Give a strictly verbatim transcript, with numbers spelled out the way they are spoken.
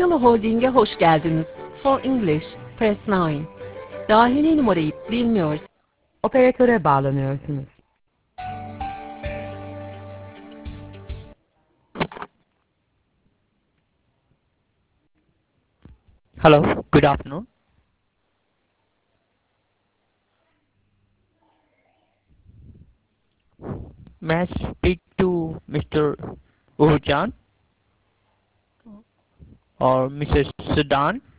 Signalı Holding'e hoş geldiniz. For English, press nine. Dahili numarayı bilmiyoruz. Operatöre bağlanıyorsunuz. Hello, good afternoon. May I speak to Mister Urjan or Missus Sudan?